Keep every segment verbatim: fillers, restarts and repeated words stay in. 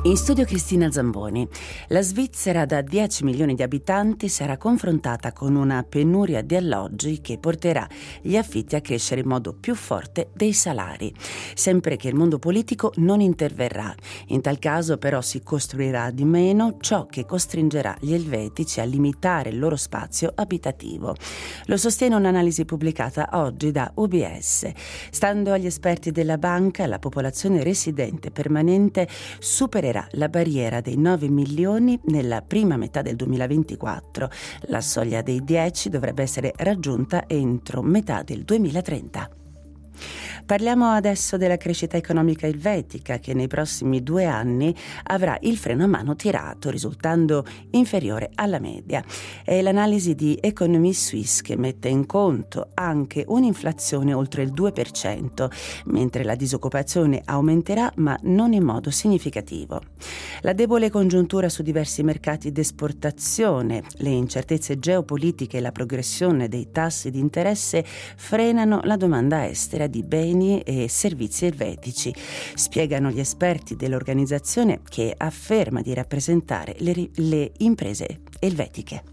In studio Cristina Zamboni. La Svizzera da dieci milioni di abitanti sarà confrontata con una penuria di alloggi che porterà gli affitti a crescere in modo più forte dei salari, sempre che il mondo politico non interverrà. In tal caso però si costruirà di meno, ciò che costringerà gli elvetici a limitare il loro spazio abitativo. Lo sostiene un'analisi pubblicata oggi da U B S. Stando agli esperti della banca, la popolazione residente permanente supererà la barriera dei nove milioni nella prima metà del duemilaventiquattro. La soglia dei dieci dovrebbe essere raggiunta entro metà del duemilatrenta. Parliamo adesso della crescita economica elvetica, che nei prossimi due anni avrà il freno a mano tirato, risultando inferiore alla media. È l'analisi di Economie Suisse che mette in conto anche un'inflazione oltre il due per cento, mentre la disoccupazione aumenterà, ma non in modo significativo. La debole congiuntura su diversi mercati d'esportazione, le incertezze geopolitiche e la progressione dei tassi di interesse frenano la domanda estera di beni e servizi elvetici, spiegano gli esperti dell'organizzazione, che afferma di rappresentare le, le imprese elvetiche.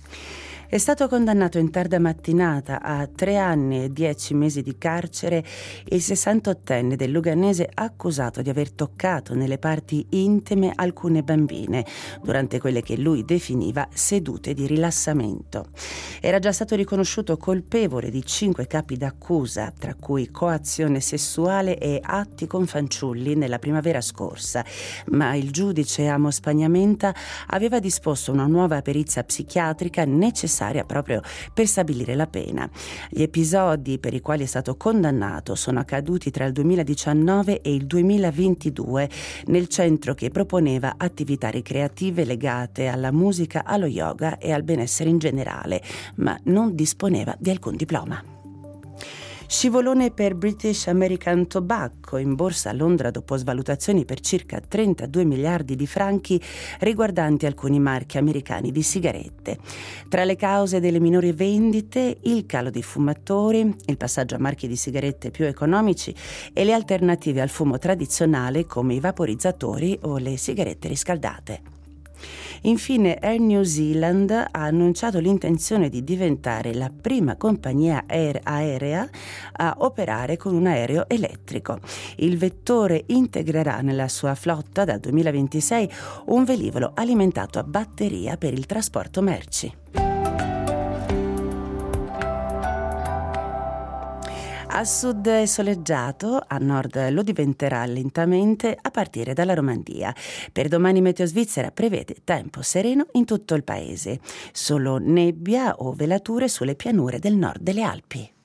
È stato condannato in tarda mattinata a tre anni e dieci mesi di carcere il sessantottenne del Luganese accusato di aver toccato nelle parti intime alcune bambine durante quelle che lui definiva sedute di rilassamento. Era già stato riconosciuto colpevole di cinque capi d'accusa, tra cui coazione sessuale e atti con fanciulli nella primavera scorsa, ma il giudice Amos Pagnamenta aveva disposto una nuova perizia psichiatrica necessaria proprio per stabilire la pena. Gli episodi per i quali è stato condannato sono accaduti tra il duemiladiciannove e il duemilaventidue nel centro che proponeva attività ricreative legate alla musica, allo yoga e al benessere in generale, ma non disponeva di alcun diploma. Scivolone per British American Tobacco in borsa a Londra dopo svalutazioni per circa trentadue miliardi di franchi riguardanti alcuni marchi americani di sigarette. Tra le cause delle minori vendite, il calo dei fumatori, il passaggio a marchi di sigarette più economici e le alternative al fumo tradizionale come i vaporizzatori o le sigarette riscaldate. Infine, Air New Zealand ha annunciato l'intenzione di diventare la prima compagnia aerea a operare con un aereo elettrico. Il vettore integrerà nella sua flotta dal duemilaventisei un velivolo alimentato a batteria per il trasporto merci. A sud è soleggiato, a nord lo diventerà lentamente a partire dalla Romandia. Per domani Meteo Svizzera prevede tempo sereno in tutto il paese, solo nebbia o velature sulle pianure del nord delle Alpi.